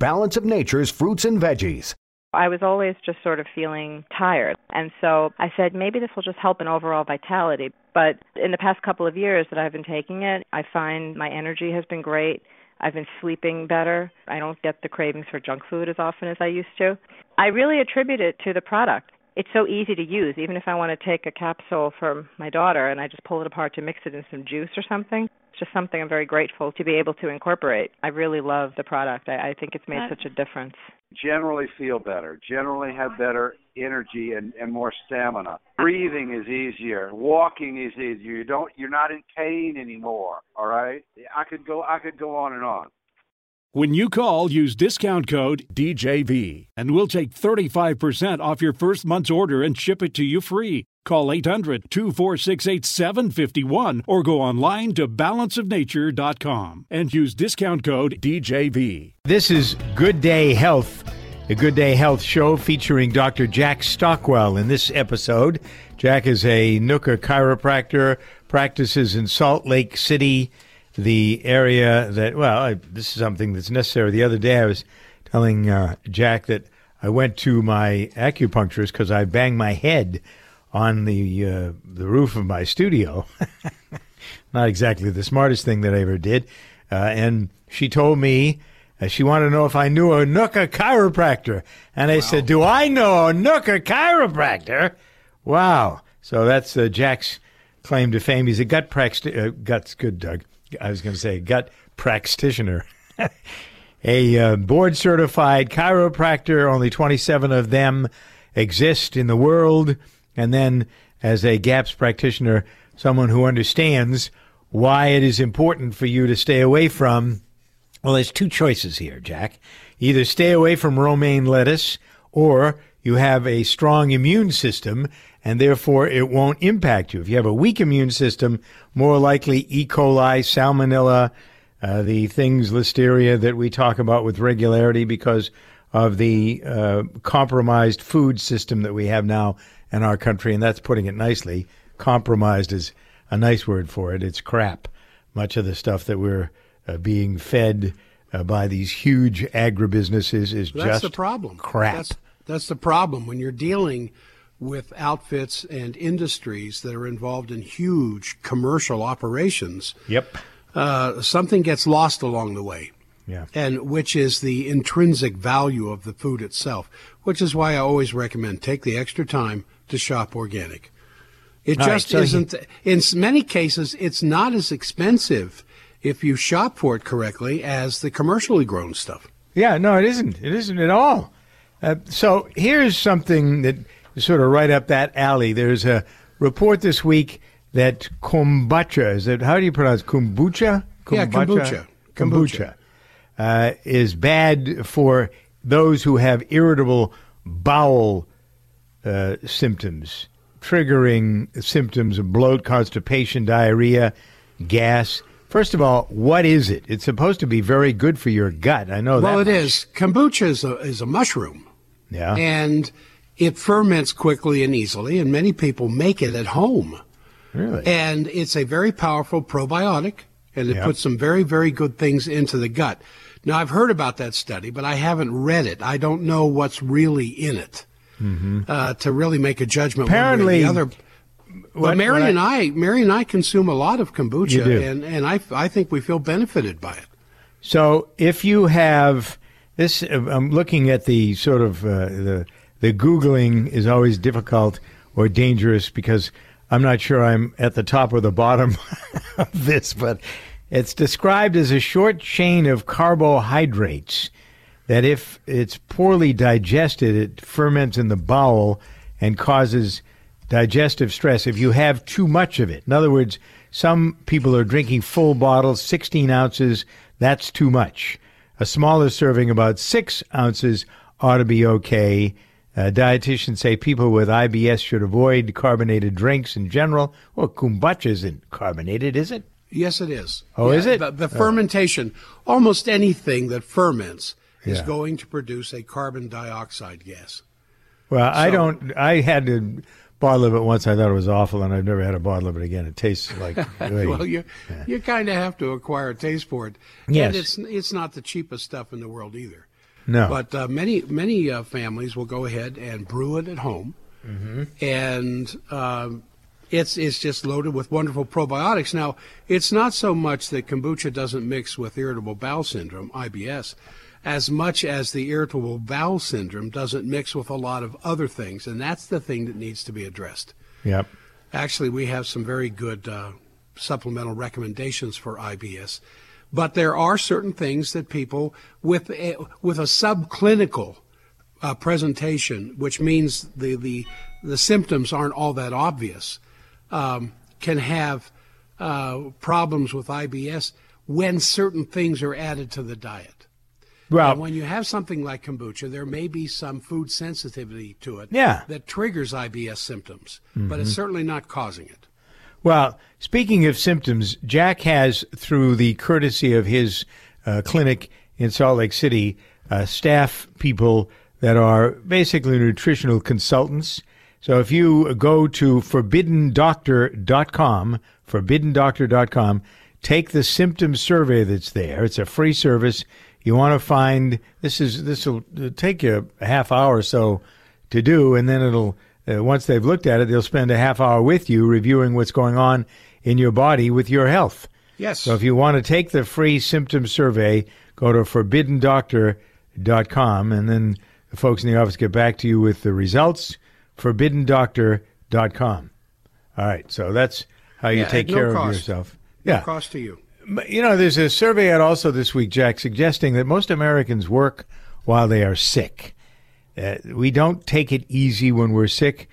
Balance of Nature's fruits and veggies. I was always just sort of feeling tired. And so I said, maybe this will just help in overall vitality. But in the past couple of years that I've been taking it, I find my energy has been great. I've been sleeping better. I don't get the cravings for junk food as often as I used to. I really attribute it to the product. It's so easy to use. Even if I want to take a capsule for my daughter and I just pull it apart to mix it in some juice or something, it's just something I'm very grateful to be able to incorporate. I really love the product. I think it's made such a difference. Generally feel better, generally have better energy and more stamina. Breathing is easier, walking is easier. You're not in pain anymore, all right? I could go on and on. When you call, use discount code DJV, and we'll take 35% off your first month's order and ship it to you free. Call 800-246-8751 or go online to balanceofnature.com and use discount code DJV. This is Good Day Health, a Good Day Health show featuring Dr. Jack Stockwell. In this episode, Jack is a NUCCA chiropractor, practices in Salt Lake City, the area that, this is something that's necessary. The other day I was telling Jack that I went to my acupuncturist because I banged my head on the roof of my studio. Not exactly the smartest thing that I ever did. And she told me she wanted to know if I knew a NUCCA chiropractor. And I said, do I know a NUCCA chiropractor? Wow. So that's Jack's claim to fame. He's a gut practitioner. A board-certified chiropractor. Only 27 of them exist in the world. And then as a GAPS practitioner, someone who understands why it is important for you to stay away from, well, there's two choices here, Jack. Either stay away from romaine lettuce, or you have a strong immune system, and therefore it won't impact you. If you have a weak immune system, more likely E. coli, salmonella, the things, listeria, that we talk about with regularity because of the compromised food system that we have now in our country, and that's putting it nicely. Compromised is a nice word for it. It's crap. Much of the stuff that we're being fed by these huge agribusinesses is just the problem. Crap. That's the problem when you're dealing with outfits and industries that are involved in huge commercial operations. Yep. Something gets lost along the way. Yeah. And which is the intrinsic value of the food itself, which is why I always recommend take the extra time to shop organic. It just isn't, in many cases, it's not as expensive if you shop for it correctly as the commercially grown stuff. Yeah, no, it isn't. It isn't at all. So here's something that is sort of right up that alley. There's a report this week that kombucha, how do you pronounce kombucha? Yeah, kombucha. Kombucha. Is bad for those who have irritable bowel symptoms, triggering symptoms of bloat, constipation, diarrhea, gas. First of all, what is it? It's supposed to be very good for your gut. I know that. Well, it is. Kombucha is a mushroom. Yeah. And it ferments quickly and easily, and many people make it at home. Really? And it's a very powerful probiotic, and it puts some very, very good things into the gut. Now, I've heard about that study, but I haven't read it. I don't know what's really in it to really make a judgment. Apparently, one way or the other. But Mary and I consume a lot of kombucha, and I think we feel benefited by it. So if you have this, I'm looking at the sort of the Googling is always difficult or dangerous because I'm not sure I'm at the top or the bottom of this, but it's described as a short chain of carbohydrates that if it's poorly digested, it ferments in the bowel and causes digestive stress if you have too much of it. In other words, some people are drinking full bottles, 16 ounces, that's too much. A smaller serving, about 6 ounces, ought to be okay. Dietitians say people with IBS should avoid carbonated drinks in general. Well, kombucha isn't carbonated, is it? Yes, it is. Oh, is it? The fermentation, almost anything that ferments is going to produce a carbon dioxide gas. Well, I had a bottle of it once. I thought it was awful, and I've never had a bottle of it again. It tastes like... Well, you kind of have to acquire a taste for it. Yes. And it's not the cheapest stuff in the world either. No. But many families will go ahead and brew it at home, and it's just loaded with wonderful probiotics. Now, it's not so much that kombucha doesn't mix with irritable bowel syndrome, IBS, as much as the irritable bowel syndrome doesn't mix with a lot of other things, and that's the thing that needs to be addressed. Yep. Actually, we have some very good supplemental recommendations for IBS, but there are certain things that people with a subclinical presentation, which means the symptoms aren't all that obvious, can have problems with IBS when certain things are added to the diet. Well, and when you have something like kombucha, there may be some food sensitivity to it that triggers IBS symptoms, but it's certainly not causing it. Well, speaking of symptoms, Jack has, through the courtesy of his clinic in Salt Lake City, staff people that are basically nutritional consultants. So if you go to forbiddendoctor.com, take the symptom survey that's there. It's a free service. You want to find, this will take you a half hour or so to do, and then it'll, once they've looked at it, they'll spend a half hour with you reviewing what's going on in your body with your health. Yes. So if you want to take the free symptom survey, go to forbiddendoctor.com, and then the folks in the office get back to you with the results, forbiddendoctor.com. All right, so that's how you take care of yourself. No cost to you. You know, there's a survey out also this week, Jack, suggesting that most Americans work while they are sick. We don't take it easy when we're sick.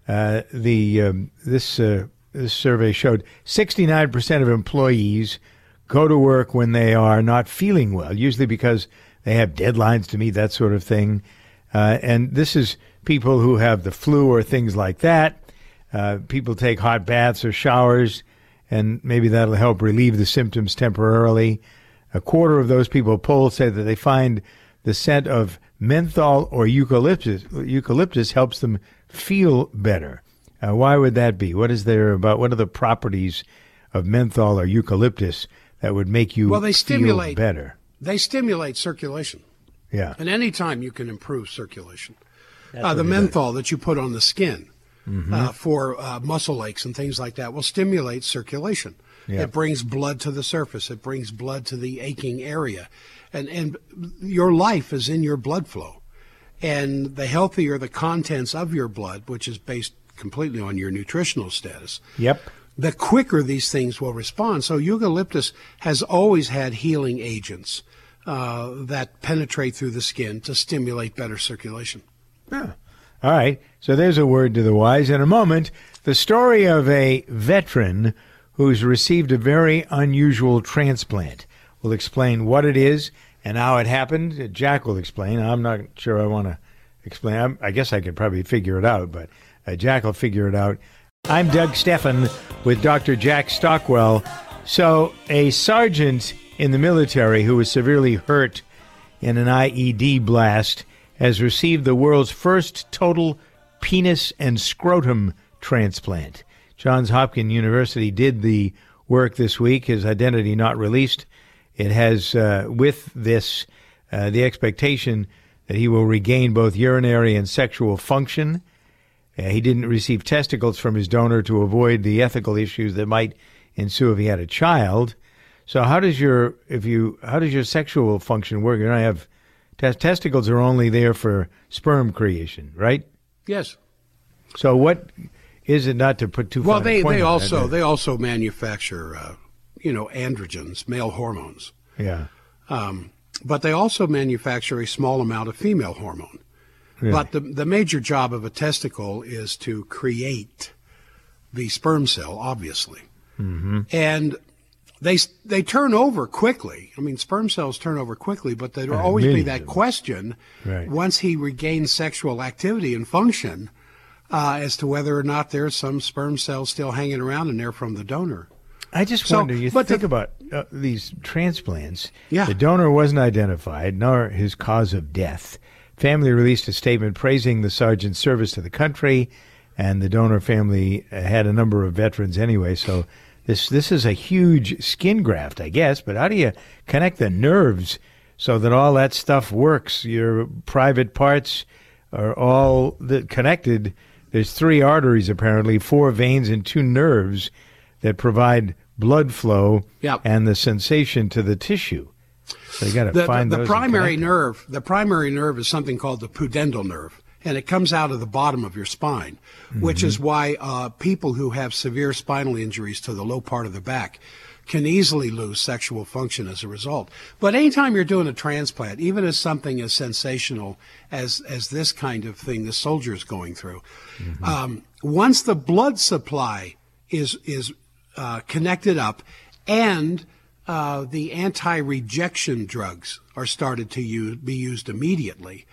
This survey showed 69% of employees go to work when they are not feeling well, usually because they have deadlines to meet, that sort of thing. And this is people who have the flu or things like that. People take hot baths or showers, and maybe that'll help relieve the symptoms temporarily. A quarter of those people polled say that they find the scent of menthol or eucalyptus helps them feel better. Why would that be? What is there about? What are the properties of menthol or eucalyptus that would make you feel better? They stimulate circulation. Yeah. And any time you can improve circulation. The menthol that you put on the skin for muscle aches and things like that will stimulate circulation. Yep. It brings blood to the surface. It brings blood to the aching area. And your life is in your blood flow. And the healthier the contents of your blood, which is based completely on your nutritional status, the quicker these things will respond. So eucalyptus has always had healing agents that penetrate through the skin to stimulate better circulation. Yeah. All right. So there's a word to the wise. In a moment, the story of a veteran who's received a very unusual transplant. We'll explain what it is and how it happened. Jack will explain. I'm not sure I want to explain. I guess I could probably figure it out, but Jack will figure it out. I'm Doug Steffen with Dr. Jack Stockwell. So a sergeant in the military who was severely hurt in an IED blast has received the world's first total penis and scrotum transplant. Johns Hopkins University did the work this week, his identity not released. It has, with this, the expectation that he will regain both urinary and sexual function. He didn't receive testicles from his donor to avoid the ethical issues that might ensue if he had a child. So how does your sexual function work? You don't have testicles are only there for sperm creation, right? Yes. So what is it, not to put too far? Well, they also manufacture androgens, male hormones. Yeah. But they also manufacture a small amount of female hormone. Really? But the major job of a testicle is to create the sperm cell, obviously. Mm-hmm. And they turn over quickly. I mean, sperm cells turn over quickly, but there'll always be that question once he regains sexual activity and function as to whether or not there's some sperm cells still hanging around in there from the donor. I just wonder, think about these transplants. Yeah. The donor wasn't identified, nor his cause of death. Family released a statement praising the sergeant's service to the country, and the donor family had a number of veterans anyway, so this is a huge skin graft, I guess, but how do you connect the nerves so that all that stuff works. Your private parts are all connected. There's 3 arteries, apparently, 4 veins and 2 nerves that provide blood flow and the sensation to the tissue. So you got to find the those. Primary nerve. The primary nerve is something called the pudendal nerve, and it comes out of the bottom of your spine, which is why people who have severe spinal injuries to the low part of the back can easily lose sexual function as a result. But anytime you're doing a transplant, even as something as sensational as this kind of thing the soldier's going through, once the blood supply is connected up and the anti-rejection drugs are started to be used immediately,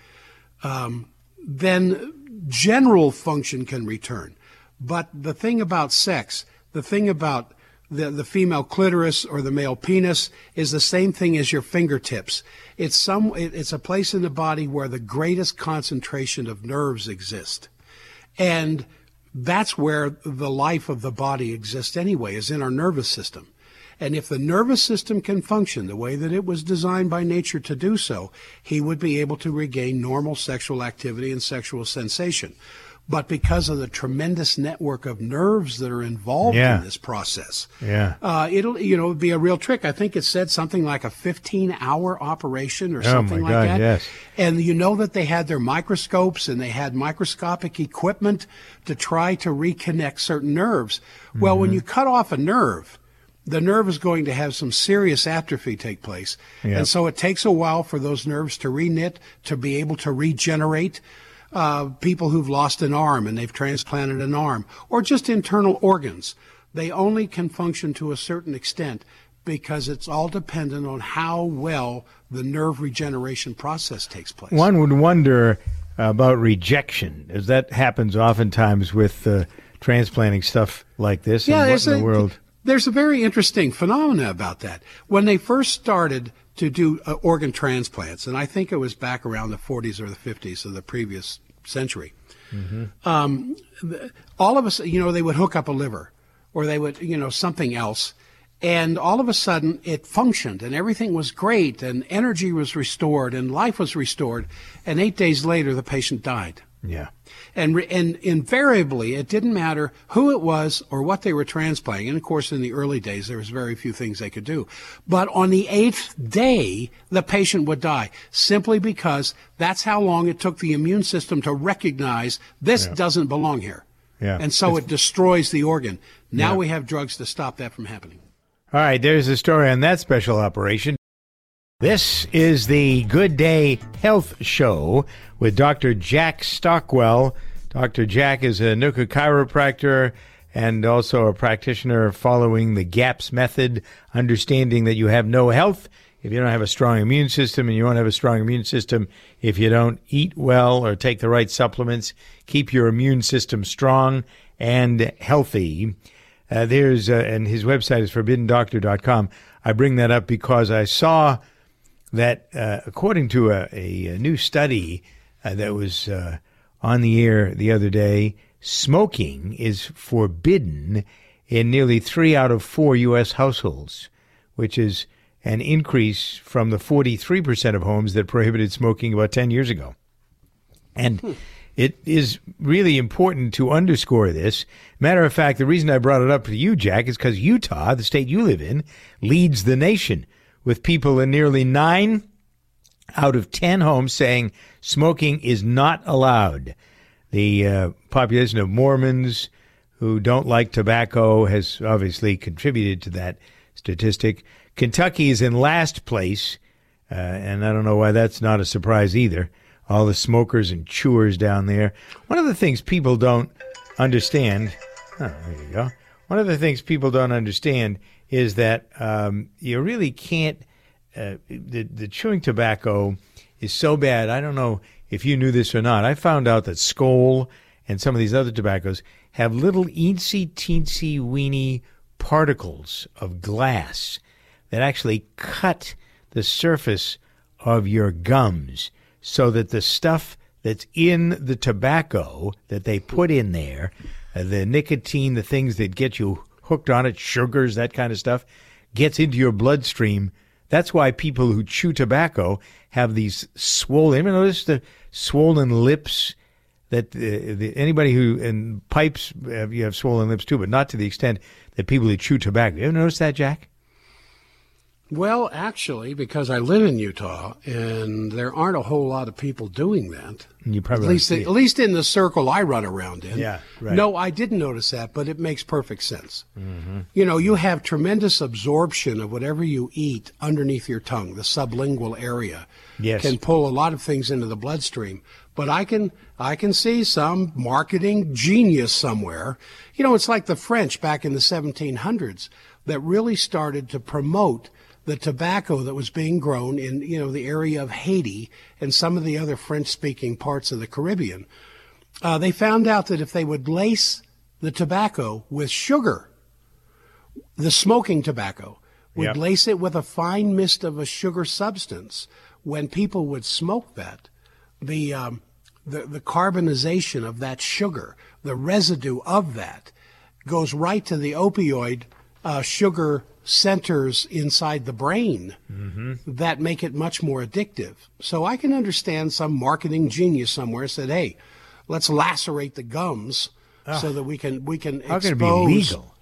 then general function can return. But the thing about sex, the thing about the female clitoris or the male penis is the same thing as your fingertips. It's a place in the body where the greatest concentration of nerves exist. And that's where the life of the body exists anyway, is in our nervous system. And if the nervous system can function the way that it was designed by nature to do so, he would be able to regain normal sexual activity and sexual sensation. But because of the tremendous network of nerves that are involved in this process, it'll be a real trick. I think it said something like a 15-hour operation or something like that. Yes. And you know that they had their microscopes and they had microscopic equipment to try to reconnect certain nerves. Well, when you cut off a nerve, the nerve is going to have some serious atrophy take place. Yep. And so it takes a while for those nerves to reknit, to be able to regenerate. People who've lost an arm and they've transplanted an arm, or just internal organs, they only can function to a certain extent because it's all dependent on how well the nerve regeneration process takes place. One would wonder about rejection, as that happens oftentimes with transplanting stuff like this. Yeah, and what in the world? There's a very interesting phenomena about that. When they first started to do organ transplants, and I think it was back around the 40s or the 50s of the previous century, all of us, they would hook up a liver or they would, something else, and all of a sudden it functioned and everything was great and energy was restored and life was restored, and 8 days later the patient died. Yeah. And invariably, it didn't matter who it was or what they were transplanting. And, of course, in the early days, there was very few things they could do. But on the 8th day, the patient would die, simply because that's how long it took the immune system to recognize this doesn't belong here. Yeah. And so it destroys the organ. Now we have drugs to stop that from happening. All right, there's a story on that special operation. This is the Good Day Health Show with Dr. Jack Stockwell. Dr. Jack is a NUCCA chiropractor and also a practitioner following the GAPS method, understanding that you have no health if you don't have a strong immune system, and you won't have a strong immune system if you don't eat well or take the right supplements. Keep your immune system strong and healthy. And his website is forbiddendoctor.com. I bring that up because I saw that according to a new study that was on the air the other day, smoking is forbidden in nearly 3 out of 4 U.S. households, which is an increase from the 43% of homes that prohibited smoking about 10 years ago. And it is really important to underscore this. Matter of fact, the reason I brought it up to you, Jack, is because Utah, the state you live in, leads the nation, with people in nearly 9 out of 10 homes saying smoking is not allowed. The population of Mormons who don't like tobacco has obviously contributed to that statistic. Kentucky is in last place, and I don't know why that's not a surprise either. All the smokers and chewers down there. One of the things people don't understand, there you go. One of the things people don't understand is that you really can't, the chewing tobacco is so bad. I don't know if you knew this or not. I found out that Skoal and some of these other tobaccos have little teensy weeny particles of glass that actually cut the surface of your gums, so that the stuff that's in the tobacco that they put in there, the nicotine, the things that get you hooked on it, sugars, that kind of stuff, gets into your bloodstream That's why people who chew tobacco have these swollen. Ever notice the swollen lips? That anybody who in pipes you have swollen lips too, but not to the extent that people who chew tobacco. You ever notice that, Jack? Well, actually, because I live in Utah, and there aren't a whole lot of people doing that. You probably at least in the circle I run around in. Yeah, right. No, I didn't notice that, but it makes perfect sense. Mm-hmm. You know, you have tremendous absorption of whatever you eat underneath your tongue. The sublingual area can pull a lot of things into the bloodstream. But I can see some marketing genius somewhere. You know, it's like the French back in the 1700s that really started to promote the tobacco that was being grown in, you know, the area of Haiti and some of the other French-speaking parts of the Caribbean. They found out that if they would lace the tobacco with sugar, the smoking tobacco would lace it with a fine mist of a sugar substance. When people would smoke that, the carbonization of that sugar, the residue of that, goes right to the opioid sugar centers inside the brain that make it much more addictive. So I can understand some marketing genius somewhere said, "Hey, let's lacerate the gums so that we can How expose." can it be legal?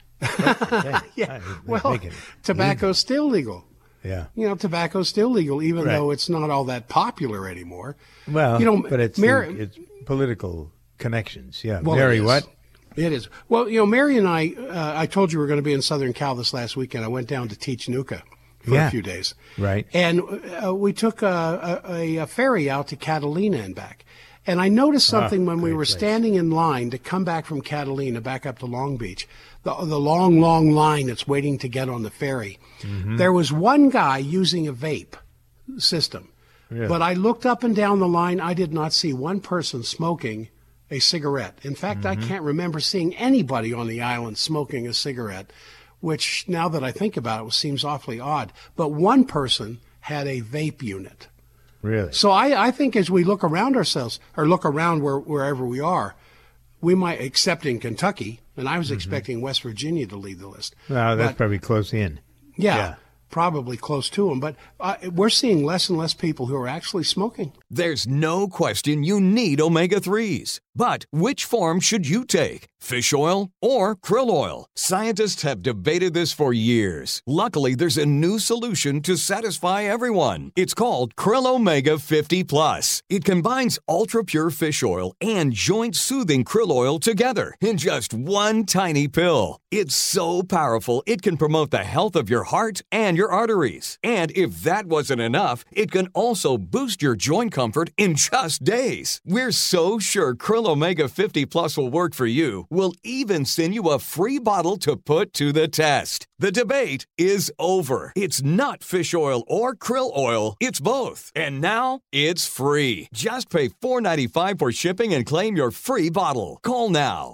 Yeah, well, tobacco's still legal. Yeah, you know, tobacco's still legal, even though it's not all that popular anymore. Well, you know, but it's political connections. Yeah, well, Mary, what? It is. Well, you know, Mary and I told you we were going to be in Southern Cal this last weekend. I went down to teach NUCA for a few days. Right. And we took a ferry out to Catalina and back. And I noticed something when we were standing in line to come back from Catalina back up to Long Beach, the long, long line that's waiting to get on the ferry. There was one guy using a vape system. Really? But I looked up and down the line. I did not see one person smoking a cigarette. In fact, I can't remember seeing anybody on the island smoking a cigarette, which now that I think about it seems awfully odd. But one person had a vape unit. Really? So I think as we look around ourselves, or look around wherever we are, we might, except in Kentucky, and I was expecting West Virginia to lead the list. No, that's probably close in. Yeah. Probably close to them, but we're seeing less and less people who are actually smoking. There's no question you need omega-3s. But which form should you take? Fish oil or krill oil? Scientists have debated this for years. Luckily, there's a new solution to satisfy everyone. It's called Krill Omega 50 Plus. It combines ultra-pure fish oil and joint-soothing krill oil together in just one tiny pill. It's so powerful, it can promote the health of your heart and your arteries. And if that wasn't enough, it can also boost your joint comfort in just days. We're so sure Krill Omega 50 Plus will work for you. We'll even send you a free bottle to put to the test. The debate is over. It's not fish oil or krill oil. It's both. And now it's free. Just pay $4.95 for shipping and claim your free bottle. Call now.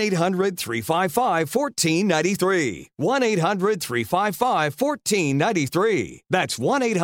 1-800-355-1493. 1-800-355-1493. That's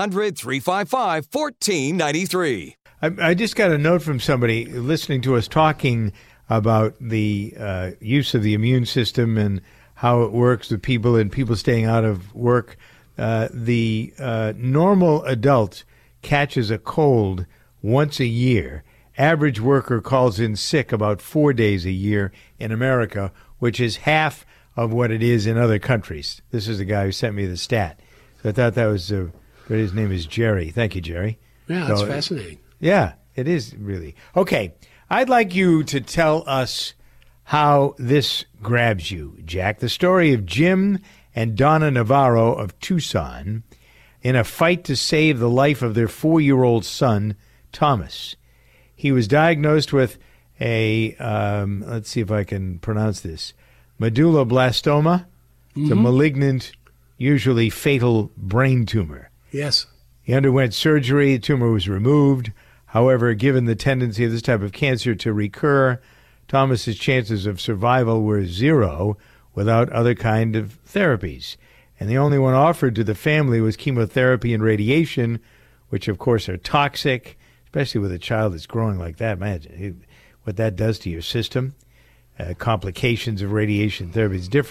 1-800-355-1493. I just got a note from somebody listening to us talking about the use of the immune system and how it works with people and people staying out of work. The normal adult catches a cold once a year. Average worker calls in sick about 4 days a year in America, which is half of what it is in other countries. This is the guy who sent me the stat. So I thought that was, his name is Jerry. Thank you, Jerry. Yeah, that's fascinating. Yeah, it is really. Okay, I'd like you to tell us how this grabs you, Jack. The story of Jim and Donna Navarro of Tucson in a fight to save the life of their 4-year-old son, Thomas. He was diagnosed with a, let's see if I can pronounce this, medulloblastoma. It's a malignant, usually fatal brain tumor. Yes. He underwent surgery. The tumor was removed. However, given the tendency of this type of cancer to recur, Thomas's chances of survival were 0 without other kind of therapies. And the only one offered to the family was chemotherapy and radiation, which, of course, are toxic, especially with a child that's growing like that. Imagine what that does to your system. Complications of radiation therapy is different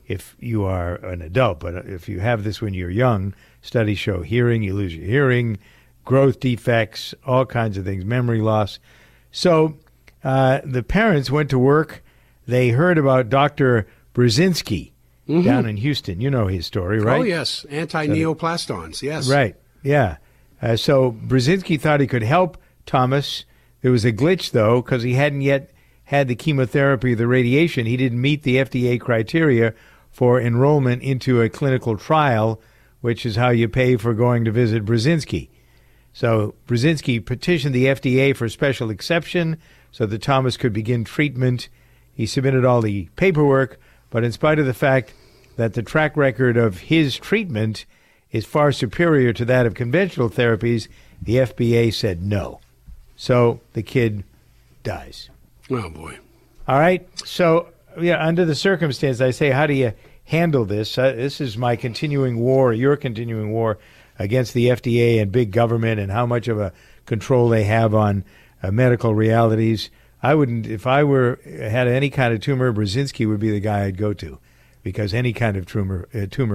if you are an adult. But if you have this when you're young, studies show hearing, you lose your hearing, growth defects, all kinds of things, memory loss. So the parents went to work. They heard about Dr. Brzezinski down in Houston. You know his story, right? Oh, yes. Anti-neoplastons, yes. Right, yeah. So Brzezinski thought he could help Thomas. There was a glitch, though, because he hadn't yet had the chemotherapy or the radiation. He didn't meet the FDA criteria for enrollment into a clinical trial, which is how you pay for going to visit Brzezinski. So Brzezinski petitioned the FDA for special exception so that Thomas could begin treatment. He submitted all the paperwork, but in spite of the fact that the track record of his treatment is far superior to that of conventional therapies, the FDA said no. So the kid dies. Oh, boy. All right. So, yeah, under the circumstance, I say, how do you handle this? This is my continuing war, your continuing war against the FDA and big government and how much of a control they have on medical realities. I wouldn't, if I had any kind of tumor, Brzezinski would be the guy I'd go to, because any kind of tumor,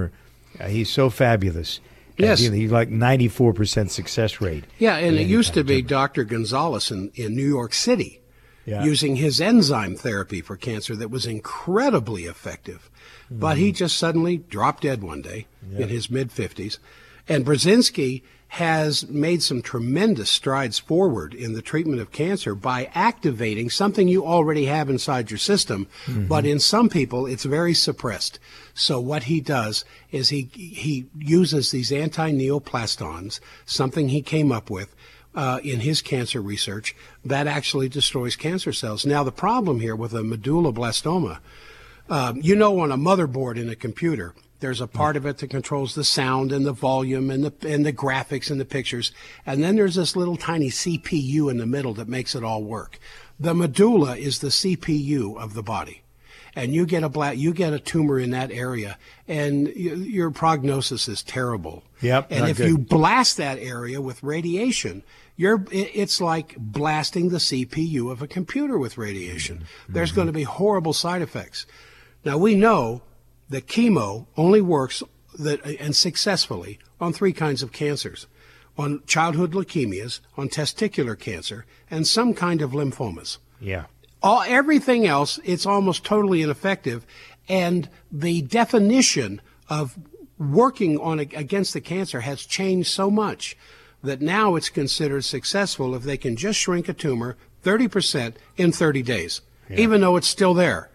he's so fabulous. Yes. He's like 94% success rate. Yeah, and it used to be Dr. Gonzalez in New York City using his enzyme therapy for cancer that was incredibly effective. But he just suddenly dropped dead one day in his mid-50s. And Brzezinski has made some tremendous strides forward in the treatment of cancer by activating something you already have inside your system, but in some people it's very suppressed. So what he does is he uses these anti-neoplastons, something he came up with in his cancer research, that actually destroys cancer cells. Now the problem here with a medulloblastoma, on a motherboard in a computer, there's a part of it that controls the sound and the volume and the graphics and the pictures. And then there's this little tiny CPU in the middle that makes it all work. The medulla is the CPU of the body. And you get a tumor in that area, and your prognosis is terrible. Yep. And if you blast that area with radiation, it's like blasting the CPU of a computer with radiation. There's going to be horrible side effects. Now we know that chemo only works and successfully on 3 kinds of cancers: on childhood leukemias, on testicular cancer, and some kind of lymphomas. Yeah. Everything else, it's almost totally ineffective, and the definition of working against the cancer has changed so much that now it's considered successful if they can just shrink a tumor 30% in 30 days, even though it's still there.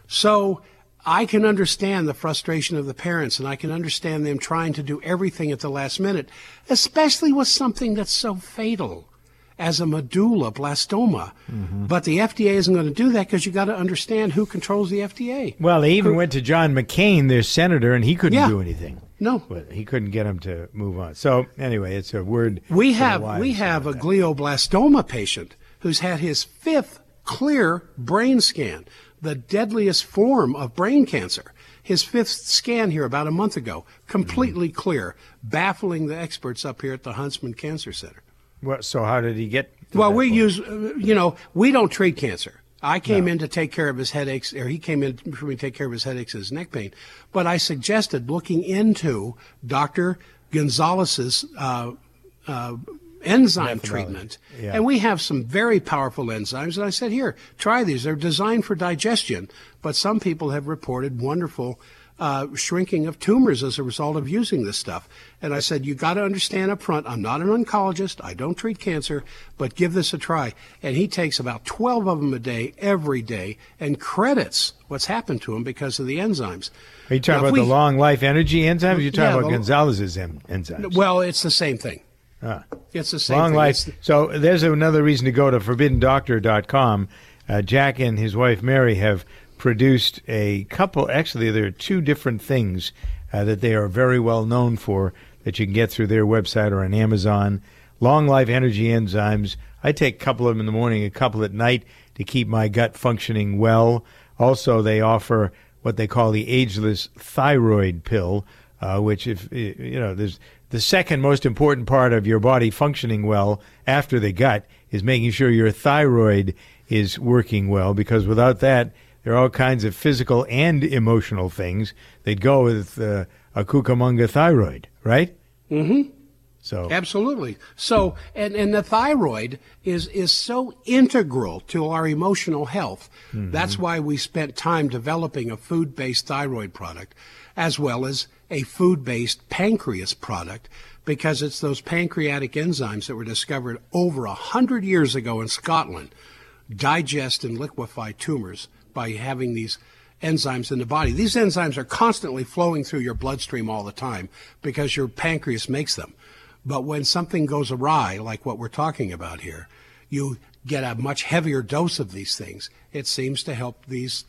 So I can understand the frustration of the parents, and I can understand them trying to do everything at the last minute, especially with something that's so fatal as a medulloblastoma. But the FDA isn't going to do that, because you got to understand who controls the FDA. Well, they even went to John McCain, their senator, and he couldn't do anything. No. But he couldn't get him to move on. So anyway, it's a word. We have a glioblastoma patient who's had his 5th clear brain scan, the deadliest form of brain cancer. His 5th scan here about a month ago, completely clear, baffling the experts up here at the Huntsman Cancer Center. Well, so how did he get? Well, we use, we don't treat cancer. I came in to take care of his headaches, or he came in for me to take care of his headaches and his neck pain. But I suggested looking into Dr. Gonzalez's enzyme treatment. Yeah. And we have some very powerful enzymes. And I said, here, try these. They're designed for digestion. But some people have reported wonderful shrinking of tumors as a result of using this stuff. And I said, you got to understand up front, I'm not an oncologist, I don't treat cancer, but give this a try. And he takes about 12 of them a day, every day, and credits what's happened to him because of the enzymes. Are you talking about the long life energy enzymes? Or are you talking about Gonzalez's enzymes? Well, it's the same thing. It's the same thing. Life. So there's another reason to go to ForbiddenDoctor.com. Jack and his wife Mary have produced a couple, actually there are 2 different things that they are very well known for that you can get through their website or on Amazon. Long life energy enzymes. I take a couple of them in the morning, a couple at night to keep my gut functioning well. Also, they offer what they call the ageless thyroid pill, which there's the second most important part of your body functioning well after the gut is making sure your thyroid is working well, because without that, there are all kinds of physical and emotional things that go with a Cucamonga thyroid, right? Mm-hmm. So absolutely. So, and the thyroid is so integral to our emotional health. Mm-hmm. That's why we spent time developing a food-based thyroid product, as well as a food-based pancreas product, because it's those pancreatic enzymes that were discovered over 100 years ago in Scotland digest and liquefy tumors by having these enzymes in the body. These enzymes are constantly flowing through your bloodstream all the time because your pancreas makes them. But when something goes awry, like what we're talking about here, you get a much heavier dose of these things. It seems to help these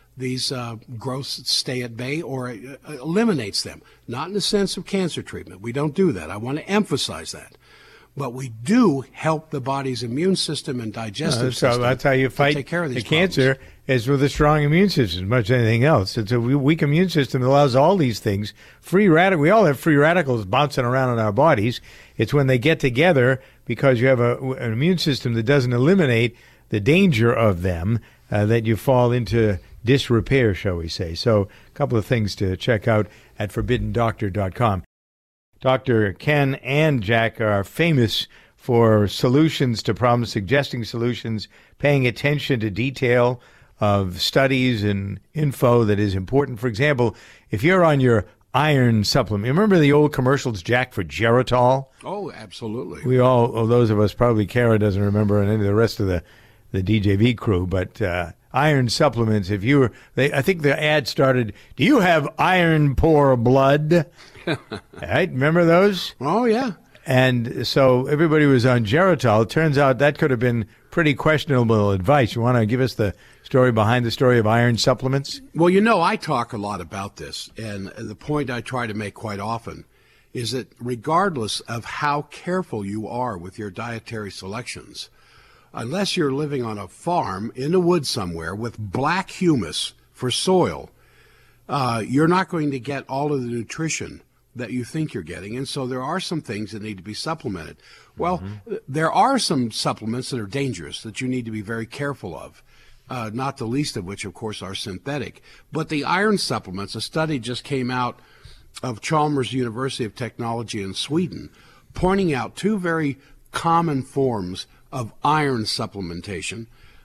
growths stay at bay, or eliminates them. Not in the sense of cancer treatment. We don't do that. I want to emphasize that. But we do help the body's immune system and digestive system. So that's how you fight take care of these the cancer, is with a strong immune system, as much as anything else. It's a weak immune system that allows all these things. We all have free radicals bouncing around in our bodies. It's when they get together, because you have an immune system that doesn't eliminate the danger of them, that you fall into disrepair, shall we say. So a couple of things to check out at ForbiddenDoctor.com. Dr. Ken and Jack are famous for solutions to problems, suggesting solutions, paying attention to detail of studies and info that is important. For example, if you're on your iron supplement, remember the old commercials, Jack, for Geritol? Oh, absolutely. We all, those of us, probably Kara doesn't remember, and any of the rest of the DJV crew, but iron supplements, I think the ad started, do you have iron poor blood? Right? Remember those? Oh, yeah. And so everybody was on Geritol. It turns out that could have been pretty questionable advice. You want to give us the story behind the story of iron supplements? Well, I talk a lot about this, and the point I try to make quite often is that regardless of how careful you are with your dietary selections, unless you're living on a farm in the woods somewhere with black humus for soil, you're not going to get all of the nutrition that you think you're getting. And so there are some things that need to be supplemented. Well, there are some supplements that are dangerous that you need to be very careful of, not the least of which, of course, are synthetic. But the iron supplements, a study just came out of Chalmers University of Technology in Sweden, pointing out two very common forms of iron supplementation.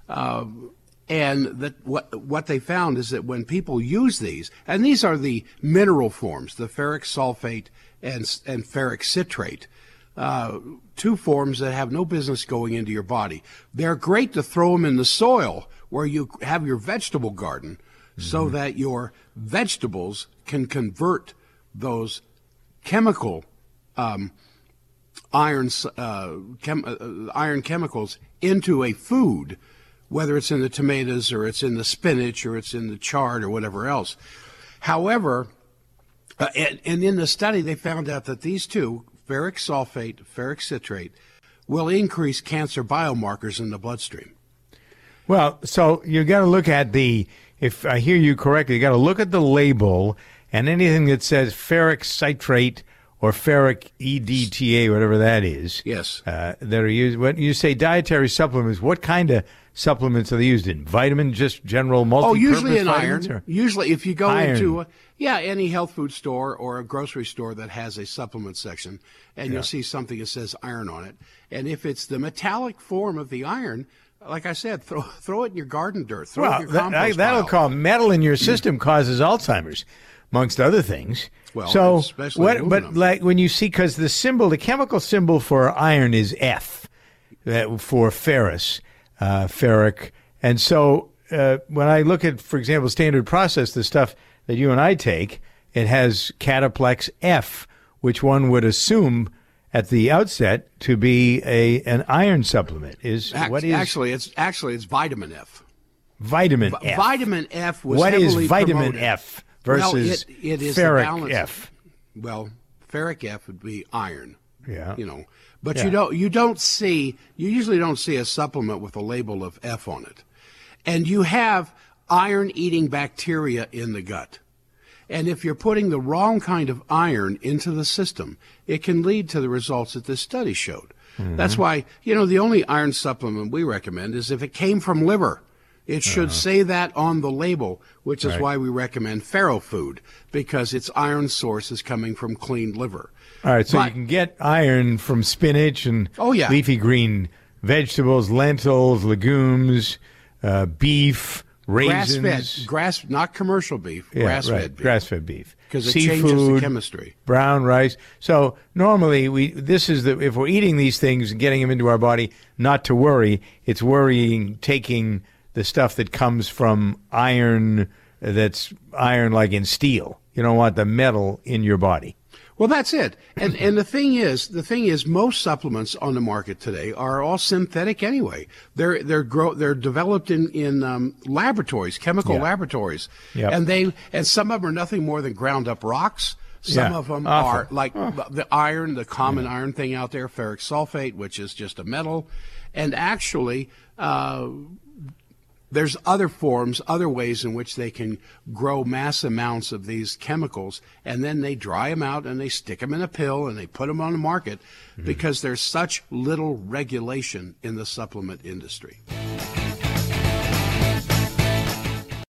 And that what they found is that when people use these, and these are the mineral forms, the ferric sulfate and ferric citrate, two forms that have no business going into your body. They're great to throw them in the soil where you have your vegetable garden, so that your vegetables can convert those chemical iron chemicals into a food, whether it's in the tomatoes or it's in the spinach or it's in the chard or whatever else. However, and in the study, they found out that these two, ferric sulfate, ferric citrate, will increase cancer biomarkers in the bloodstream. Well, so you got to look at if I hear you correctly, you got to look at the label, and anything that says ferric citrate or ferric EDTA, whatever that is. Yes. That are used. When you say dietary supplements, what kind of supplements are they used in? Vitamin, just general multi-purpose usually in vitamins, iron. Or? Usually if you go iron. into any health food store or a grocery store that has a supplement section, and you'll see something that says iron on it. And if it's the metallic form of the iron, like I said, throw it in your garden dirt. Throw it in your compost that'll pile. call metal in your system causes Alzheimer's, amongst other things. Well, so especially aluminum. But like when you see, because the chemical symbol for iron is F, for ferrous, ferric, and so when I look at, for example, Standard Process, the stuff that you and I take, it has Cataplex F, which one would assume at the outset to be an iron supplement. Actually, it's vitamin F. Vitamin F. Vitamin F was what heavily is vitamin promoted. F versus it is ferric F? Well, ferric F would be iron. Yeah. But you usually don't see a supplement with a label of F on it. And you have iron-eating bacteria in the gut. And if you're putting the wrong kind of iron into the system, it can lead to the results that this study showed. That's why, the only iron supplement we recommend is if it came from liver. It should say that on the label, which is why we recommend Farrow Food, because its iron source is coming from cleaned liver. All right, so you can get iron from spinach and leafy green vegetables, lentils, legumes, beef, raisins. Grass-fed, not commercial beef, grass-fed beef. Grass-fed beef. Because it seafood, changes the chemistry. Brown rice. So normally, if we're eating these things and getting them into our body, not to worry. It's worrying taking the stuff that comes from iron, that's iron like in steel. You don't want the metal in your body. Well, that's it. And the thing is, most supplements on the market today are all synthetic anyway. They're developed in laboratories, chemical laboratories, and some of them are nothing more than ground up rocks. Some of them are like the iron, the common iron thing out there, ferric sulfate, which is just a metal, and actually. There's other forms, other ways in which they can grow mass amounts of these chemicals, and then they dry them out and they stick them in a pill and they put them on the market because there's such little regulation in the supplement industry.